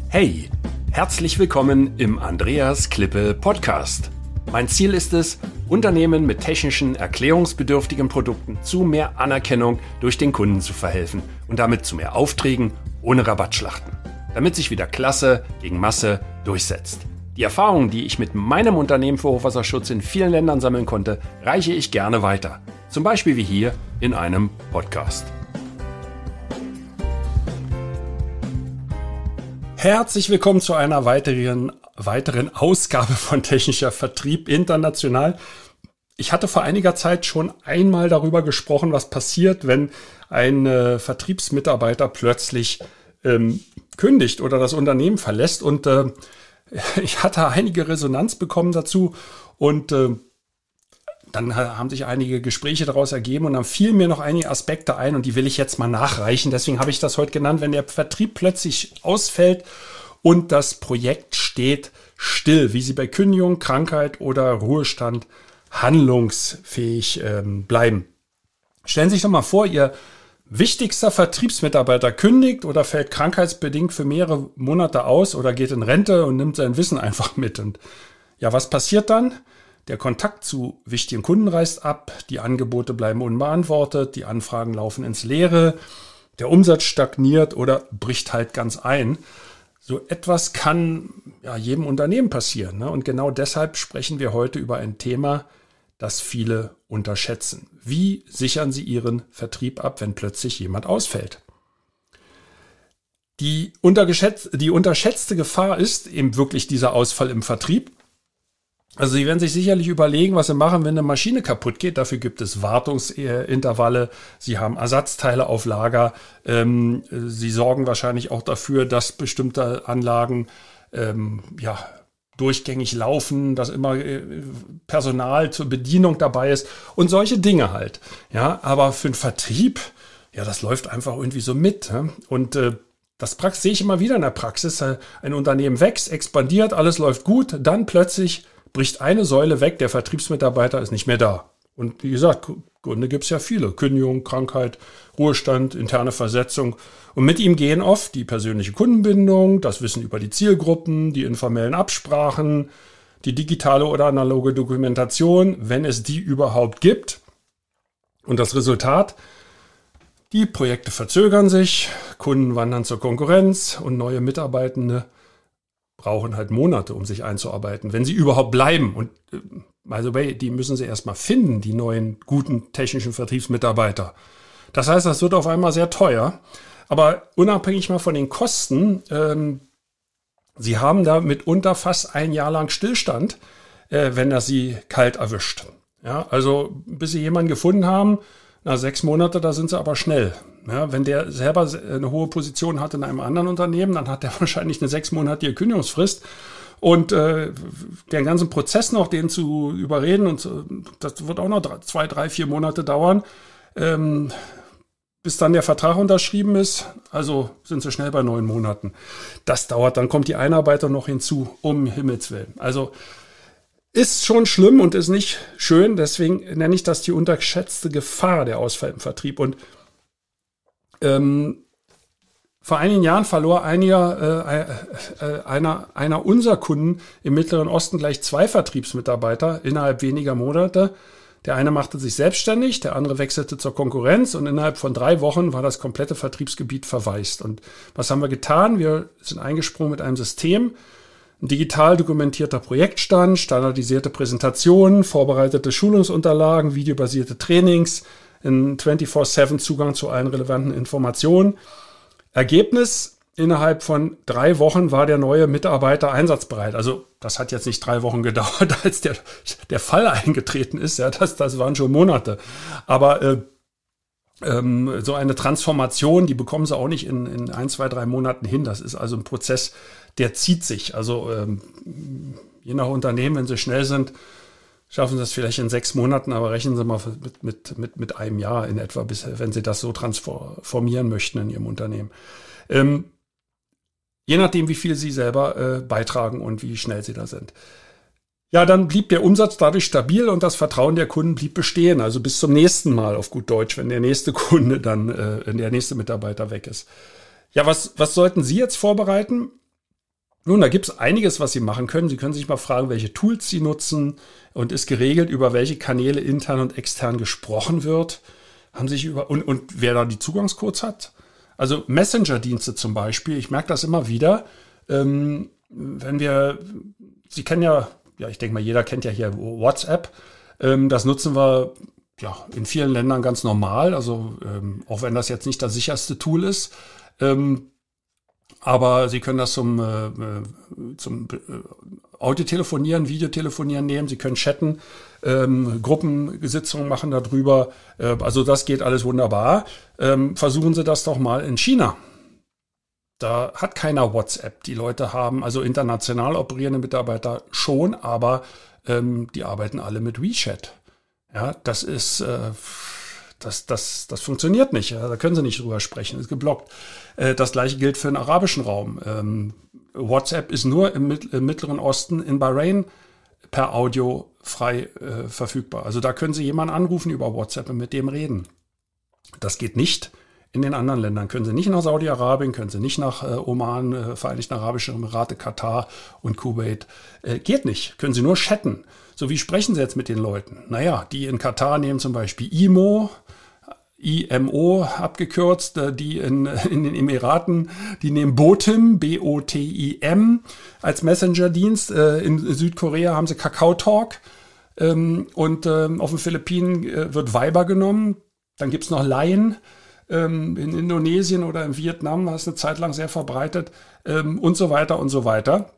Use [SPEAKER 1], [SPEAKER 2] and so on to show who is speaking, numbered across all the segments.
[SPEAKER 1] Hey, herzlich willkommen im Andreas Klippe Podcast. Mein Ziel ist es, Unternehmen mit technischen, erklärungsbedürftigen Produkten zu mehr Anerkennung durch den Kunden zu verhelfen und damit zu mehr Aufträgen ohne Rabattschlachten, damit sich wieder Klasse gegen Masse durchsetzt. Die Erfahrungen, die ich mit meinem Unternehmen für Hochwasserschutz in vielen Ländern sammeln konnte, reiche ich gerne weiter. Zum Beispiel wie hier in einem Podcast. Herzlich willkommen zu einer weiteren Ausgabe von Technischer Vertrieb international. Ich hatte vor einiger Zeit schon einmal darüber gesprochen, was passiert, wenn ein Vertriebsmitarbeiter plötzlich kündigt oder das Unternehmen verlässt. Und ich hatte einige Resonanz bekommen dazu und dann haben sich einige Gespräche daraus ergeben und dann fielen mir noch einige Aspekte ein und die will ich jetzt mal nachreichen. Deswegen habe ich das heute genannt, wenn der Vertrieb plötzlich ausfällt und das Projekt steht still, wie Sie bei Kündigung, Krankheit oder Ruhestand handlungsfähig bleiben. Stellen Sie sich doch mal vor, Ihr wichtigster Vertriebsmitarbeiter kündigt oder fällt krankheitsbedingt für mehrere Monate aus oder geht in Rente und nimmt sein Wissen einfach mit. Und ja, was passiert dann? Der Kontakt zu wichtigen Kunden reißt ab, die Angebote bleiben unbeantwortet, die Anfragen laufen ins Leere, der Umsatz stagniert oder bricht halt ganz ein. So etwas kann ja jedem Unternehmen passieren, ne? Und genau deshalb sprechen wir heute über ein Thema, das viele unterschätzen. Wie sichern Sie Ihren Vertrieb ab, wenn plötzlich jemand ausfällt? Die unterschätzte Gefahr ist eben wirklich dieser Ausfall im Vertrieb. Also Sie werden sich sicherlich überlegen, was Sie machen, wenn eine Maschine kaputt geht. Dafür gibt es Wartungsintervalle. Sie haben Ersatzteile auf Lager. Sie sorgen wahrscheinlich auch dafür, dass bestimmte Anlagen durchgängig laufen, dass immer Personal zur Bedienung dabei ist und solche Dinge halt. Ja, aber für den Vertrieb, ja, das läuft einfach irgendwie so mit. Ne? Und das sehe ich immer wieder in der Praxis. Ein Unternehmen wächst, expandiert, alles läuft gut, dann plötzlich bricht eine Säule weg, der Vertriebsmitarbeiter ist nicht mehr da. Und wie gesagt, Gründe gibt es ja viele. Kündigung, Krankheit, Ruhestand, interne Versetzung. Und mit ihm gehen oft die persönliche Kundenbindung, das Wissen über die Zielgruppen, die informellen Absprachen, die digitale oder analoge Dokumentation, wenn es die überhaupt gibt. Und das Resultat? Die Projekte verzögern sich, Kunden wandern zur Konkurrenz und neue Mitarbeitende brauchen halt Monate, um sich einzuarbeiten, wenn sie überhaupt bleiben. Und also die müssen sie erstmal finden, die neuen guten technischen Vertriebsmitarbeiter. Das heißt, das wird auf einmal sehr teuer. Aber unabhängig mal von den Kosten, sie haben da mitunter fast ein Jahr lang Stillstand, wenn er sie kalt erwischt. Ja, also bis sie jemanden gefunden haben, nach 6 Monate, da sind sie aber schnell. Ja, wenn der selber eine hohe Position hat in einem anderen Unternehmen, dann hat der wahrscheinlich eine 6-monatige Kündigungsfrist. Und den ganzen Prozess noch, den zu überreden, und das wird auch noch 2, 3, 4 Monate dauern, bis dann der Vertrag unterschrieben ist. Also sind sie schnell bei 9 Monaten. Das dauert, dann kommt die Einarbeitung noch hinzu, um Himmels Willen. Also ist schon schlimm und ist nicht schön, deswegen nenne ich das die unterschätzte Gefahr, der Ausfall im Vertrieb. Und vor einigen Jahren verlor einer unserer Kunden im Mittleren Osten gleich 2 Vertriebsmitarbeiter innerhalb weniger Monate. Der eine machte sich selbstständig, der andere wechselte zur Konkurrenz und innerhalb von 3 Wochen war das komplette Vertriebsgebiet verwaist. Und was haben wir getan? Wir sind eingesprungen mit einem System, ein digital dokumentierter Projektstand, standardisierte Präsentationen, vorbereitete Schulungsunterlagen, videobasierte Trainings, ein 24/7 Zugang zu allen relevanten Informationen. Ergebnis: Innerhalb von 3 Wochen war der neue Mitarbeiter einsatzbereit. Also das hat jetzt nicht 3 Wochen gedauert, als der Fall eingetreten ist. Ja, das waren schon Monate. Aber so eine Transformation, die bekommen sie auch nicht in 1, 2, 3 Monaten hin. Das ist also ein Prozess, der zieht sich. Also je nach Unternehmen, wenn sie schnell sind, schaffen sie das vielleicht in 6 Monaten, aber rechnen Sie mal mit einem Jahr in etwa, wenn Sie das so transformieren möchten in Ihrem Unternehmen. Je nachdem, wie viel Sie selber beitragen und wie schnell Sie da sind. Ja, dann blieb der Umsatz dadurch stabil und das Vertrauen der Kunden blieb bestehen. Also bis zum nächsten Mal auf gut Deutsch, wenn der nächste Kunde dann, der nächste Mitarbeiter weg ist. Ja, was sollten Sie jetzt vorbereiten? Nun, da gibt es einiges, was Sie machen können. Sie können sich mal fragen, welche Tools Sie nutzen und ist geregelt, über welche Kanäle intern und extern gesprochen wird. Und wer da die Zugangscodes hat. Also Messenger-Dienste zum Beispiel, ich merke das immer wieder, Sie kennen ja, ich denke mal, jeder kennt ja hier WhatsApp. Das nutzen wir ja in vielen Ländern ganz normal, also auch wenn das jetzt nicht das sicherste Tool ist. Aber Sie können das zum Audiotelefonieren, Videotelefonieren nehmen. Sie können chatten, Gruppensitzungen machen darüber. Also das geht alles wunderbar. Versuchen Sie das doch mal in China. Da hat keiner WhatsApp. Die Leute haben also international operierende Mitarbeiter schon, aber die arbeiten alle mit WeChat. Ja, das ist das funktioniert nicht. Ja, da können Sie nicht drüber sprechen. Ist geblockt. Das gleiche gilt für den arabischen Raum. WhatsApp ist nur im Mittleren Osten in Bahrain per Audio frei verfügbar. Also da können Sie jemanden anrufen über WhatsApp und mit dem reden. Das geht nicht in den anderen Ländern. Können Sie nicht nach Saudi-Arabien, können Sie nicht nach Oman, Vereinigten Arabischen Emirate, Katar und Kuwait. Geht nicht. Können Sie nur chatten. So, wie sprechen Sie jetzt mit den Leuten? Naja, die in Katar nehmen zum Beispiel IMO abgekürzt, die in den Emiraten, die nehmen Botim, BOTIM als Messenger-Dienst. In Südkorea haben sie KakaoTalk und auf den Philippinen wird Viber genommen. Dann gibt's noch Line in Indonesien oder in Vietnam, das ist eine Zeit lang sehr verbreitet und so weiter und so weiter.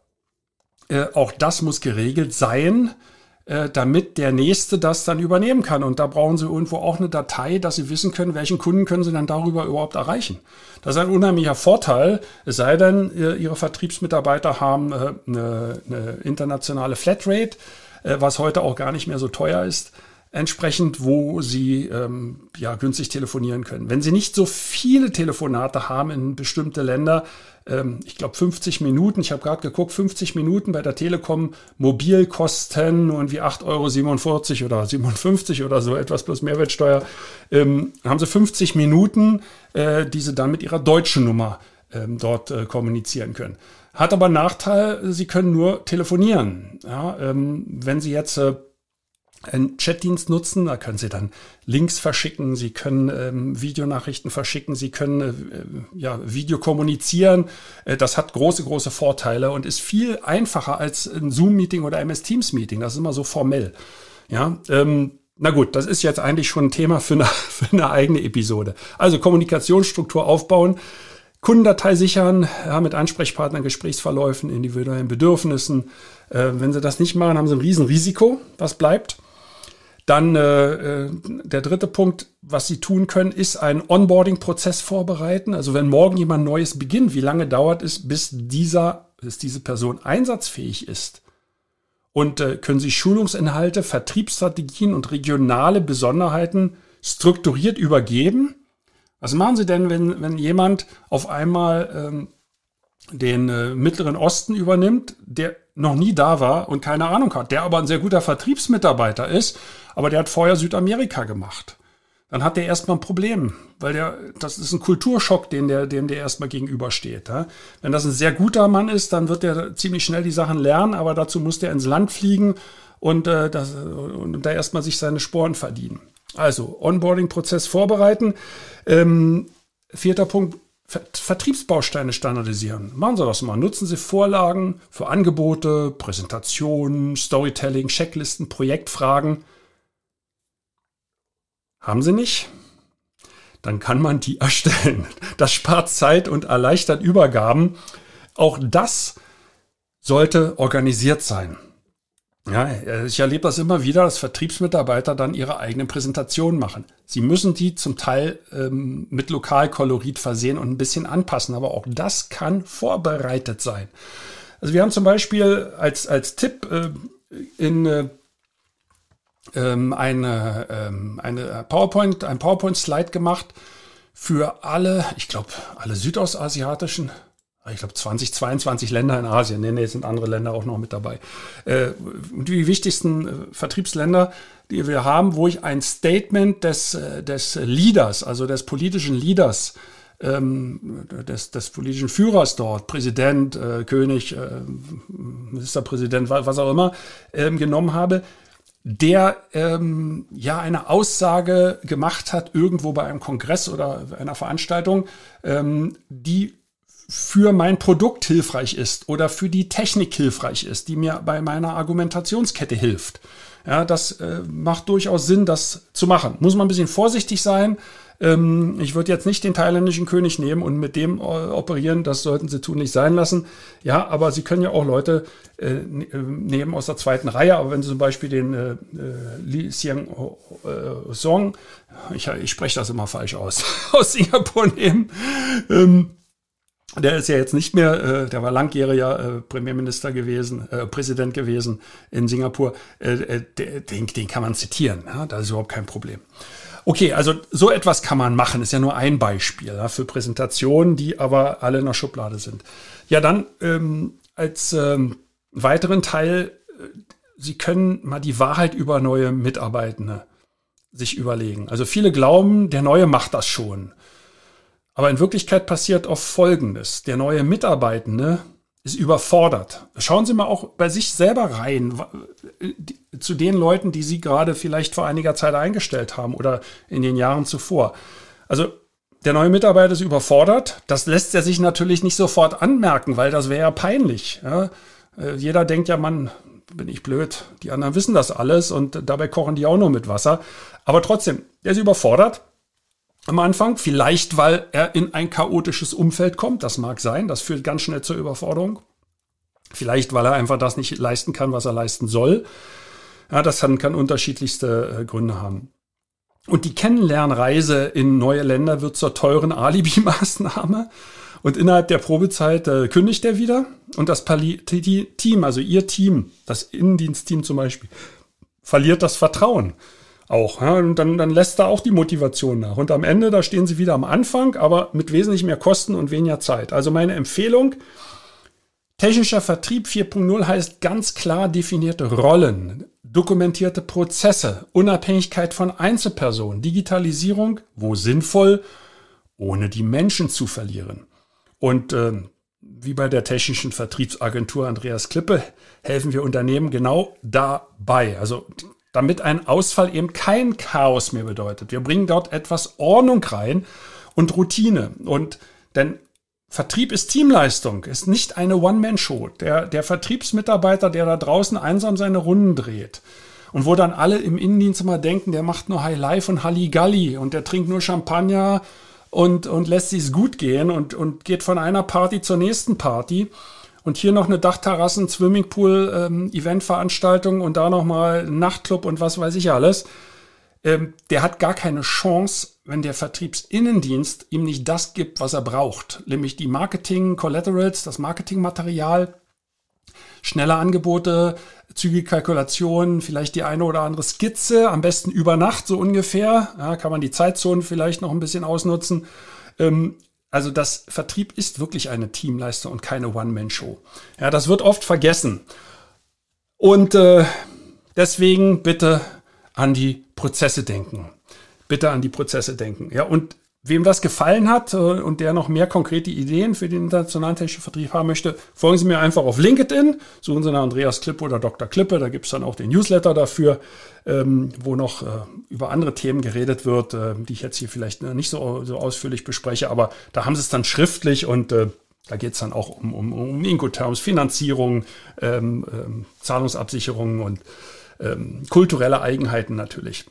[SPEAKER 1] Auch das muss geregelt sein, damit der Nächste das dann übernehmen kann. Und da brauchen Sie irgendwo auch eine Datei, dass Sie wissen können, welchen Kunden können Sie dann darüber überhaupt erreichen. Das ist ein unheimlicher Vorteil, es sei denn, Ihre Vertriebsmitarbeiter haben eine internationale Flatrate, was heute auch gar nicht mehr so teuer ist, entsprechend, wo Sie günstig telefonieren können. Wenn Sie nicht so viele Telefonate haben in bestimmte Länder, ich glaube 50 Minuten, ich habe gerade geguckt, 50 Minuten bei der Telekom mobil kosten irgendwie 8,47 € oder 57 oder so etwas plus Mehrwertsteuer, haben Sie 50 Minuten, die Sie dann mit Ihrer deutschen Nummer dort kommunizieren können. Hat aber einen Nachteil, Sie können nur telefonieren. Ja, wenn Sie jetzt einen Chatdienst nutzen, da können Sie dann Links verschicken, Sie können Videonachrichten verschicken, Sie können Video kommunizieren. Das hat große Vorteile und ist viel einfacher als ein Zoom-Meeting oder MS Teams-Meeting. Das ist immer so formell. Ja, na gut, das ist jetzt eigentlich schon ein Thema für eine eigene Episode. Also Kommunikationsstruktur aufbauen, Kundendatei sichern, ja, mit Ansprechpartnern, Gesprächsverläufen, individuellen Bedürfnissen. Wenn Sie das nicht machen, haben Sie ein Riesenrisiko, was bleibt. Dann der dritte Punkt, was Sie tun können, ist einen Onboarding-Prozess vorbereiten. Also wenn morgen jemand Neues beginnt, wie lange dauert es, bis diese Person einsatzfähig ist? Und können Sie Schulungsinhalte, Vertriebsstrategien und regionale Besonderheiten strukturiert übergeben? Was machen Sie denn, wenn jemand auf einmal den Mittleren Osten übernimmt, der noch nie da war und keine Ahnung hat, der aber ein sehr guter Vertriebsmitarbeiter ist, aber der hat vorher Südamerika gemacht? Dann hat der erstmal ein Problem, weil das ist ein Kulturschock, dem der erstmal gegenübersteht. Ja? Wenn das ein sehr guter Mann ist, dann wird der ziemlich schnell die Sachen lernen, aber dazu muss der ins Land fliegen und da erstmal sich seine Sporen verdienen. Also Onboarding-Prozess vorbereiten. Vierter Punkt, Vertriebsbausteine standardisieren. Machen Sie das mal. Nutzen Sie Vorlagen für Angebote, Präsentationen, Storytelling, Checklisten, Projektfragen. Haben Sie nicht? Dann kann man die erstellen. Das spart Zeit und erleichtert Übergaben. Auch das sollte organisiert sein. Ja, ich erlebe das immer wieder, dass Vertriebsmitarbeiter dann ihre eigenen Präsentationen machen. Sie müssen die zum Teil mit Lokalkolorit versehen und ein bisschen anpassen, aber auch das kann vorbereitet sein. Also wir haben zum Beispiel als Tipp ein PowerPoint-Slide gemacht für alle südostasiatischen, ich glaube 22 Länder in Asien. Nee, sind andere Länder auch noch mit dabei. Die wichtigsten Vertriebsländer, die wir haben, wo ich ein Statement des Leaders, also des politischen Leaders, des politischen Führers dort, Präsident, König, Ministerpräsident, was auch immer, genommen habe, der eine Aussage gemacht hat, irgendwo bei einem Kongress oder einer Veranstaltung, die für mein Produkt hilfreich ist oder für die Technik hilfreich ist, die mir bei meiner Argumentationskette hilft. Ja, das macht durchaus Sinn, das zu machen. Muss man ein bisschen vorsichtig sein. Ich würde jetzt nicht den thailändischen König nehmen und mit dem operieren, das sollten Sie tun nicht sein lassen. Ja, aber Sie können ja auch Leute nehmen aus der zweiten Reihe. Aber wenn Sie zum Beispiel den Lee Hsien Loong, ich spreche das immer falsch aus Singapur nehmen, der ist ja jetzt nicht mehr, der war langjähriger Premierminister gewesen, Präsident gewesen in Singapur. Den kann man zitieren, ja? Das ist überhaupt kein Problem. Okay, also so etwas kann man machen, ist ja nur ein Beispiel, ja, für Präsentationen, die aber alle in der Schublade sind. Ja, dann als weiteren Teil, Sie können mal die Wahrheit über neue Mitarbeitende sich überlegen. Also viele glauben, der Neue macht das schon. Aber in Wirklichkeit passiert oft Folgendes. Der neue Mitarbeitende ist überfordert. Schauen Sie mal auch bei sich selber rein, zu den Leuten, die Sie gerade vielleicht vor einiger Zeit eingestellt haben oder in den Jahren zuvor. Also der neue Mitarbeiter ist überfordert. Das lässt er sich natürlich nicht sofort anmerken, weil das wäre ja peinlich. Ja? Jeder denkt ja, Mann, bin ich blöd. Die anderen wissen das alles und dabei kochen die auch nur mit Wasser. Aber trotzdem, der ist überfordert. Am Anfang, vielleicht weil er in ein chaotisches Umfeld kommt, das mag sein, das führt ganz schnell zur Überforderung. Vielleicht, weil er einfach das nicht leisten kann, was er leisten soll. Ja, das kann unterschiedlichste Gründe haben. Und die Kennenlernreise in neue Länder wird zur teuren Alibi-Maßnahme. Und innerhalb der Probezeit kündigt er wieder. Und das Team, also Ihr Team, das Innendienstteam zum Beispiel, verliert das Vertrauen. Auch, ja, und dann lässt da auch die Motivation nach. Und am Ende, da stehen Sie wieder am Anfang, aber mit wesentlich mehr Kosten und weniger Zeit. Also meine Empfehlung, technischer Vertrieb 4.0 heißt ganz klar definierte Rollen, dokumentierte Prozesse, Unabhängigkeit von Einzelpersonen, Digitalisierung, wo sinnvoll, ohne die Menschen zu verlieren. Und wie bei der technischen Vertriebsagentur Andreas Klippe helfen wir Unternehmen genau dabei. Also damit ein Ausfall eben kein Chaos mehr bedeutet. Wir bringen dort etwas Ordnung rein und Routine. Denn Vertrieb ist Teamleistung, ist nicht eine One-Man-Show. Der Vertriebsmitarbeiter, der da draußen einsam seine Runden dreht und wo dann alle im Innendienst immer denken, der macht nur High Life und Halligalli und der trinkt nur Champagner und lässt sich's gut gehen und geht von einer Party zur nächsten Party. Und hier noch eine Dachterrassen, Swimmingpool, Eventveranstaltung und da nochmal ein Nachtclub und was weiß ich alles. Der hat gar keine Chance, wenn der Vertriebsinnendienst ihm nicht das gibt, was er braucht. Nämlich die Marketing-Collaterals, das Marketingmaterial, schnelle Angebote, zügige Kalkulationen, vielleicht die eine oder andere Skizze, am besten über Nacht so ungefähr. Ja, kann man die Zeitzonen vielleicht noch ein bisschen ausnutzen. Also das Vertrieb ist wirklich eine Teamleistung und keine One-Man-Show. Ja, das wird oft vergessen. Und deswegen bitte an die Prozesse denken. Bitte an die Prozesse denken. Ja, und wem das gefallen hat und der noch mehr konkrete Ideen für den internationalen technischen Vertrieb haben möchte, folgen Sie mir einfach auf LinkedIn. Suchen Sie nach Andreas Klippe oder Dr. Klippe. Da gibt es dann auch den Newsletter dafür, wo noch über andere Themen geredet wird, die ich jetzt hier vielleicht nicht so ausführlich bespreche. Aber da haben Sie es dann schriftlich und da geht es dann auch um Incoterms, Finanzierung, Zahlungsabsicherungen und kulturelle Eigenheiten natürlich.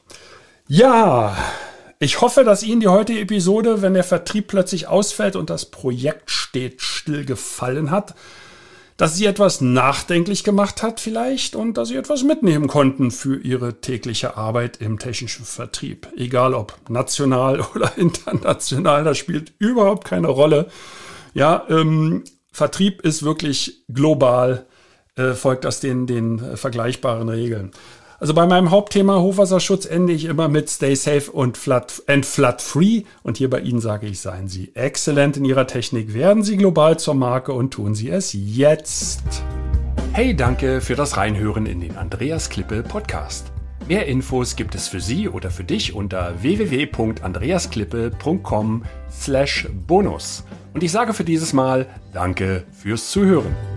[SPEAKER 1] Ja, ich hoffe, dass Ihnen die heutige Episode, wenn der Vertrieb plötzlich ausfällt und das Projekt steht still, gefallen hat, dass Sie etwas nachdenklich gemacht hat vielleicht und dass Sie etwas mitnehmen konnten für Ihre tägliche Arbeit im technischen Vertrieb. Egal ob national oder international, das spielt überhaupt keine Rolle. Ja, Vertrieb ist wirklich global, folgt das den vergleichbaren Regeln. Also bei meinem Hauptthema Hochwasserschutz ende ich immer mit Stay safe und flood free. Und hier bei Ihnen sage ich, seien Sie exzellent in Ihrer Technik, werden Sie global zur Marke und tun Sie es jetzt. Hey, danke für das Reinhören in den Andreas Klippe Podcast. Mehr Infos gibt es für Sie oder für dich unter www.andreasklippe.com/bonus. Und ich sage für dieses Mal Danke fürs Zuhören.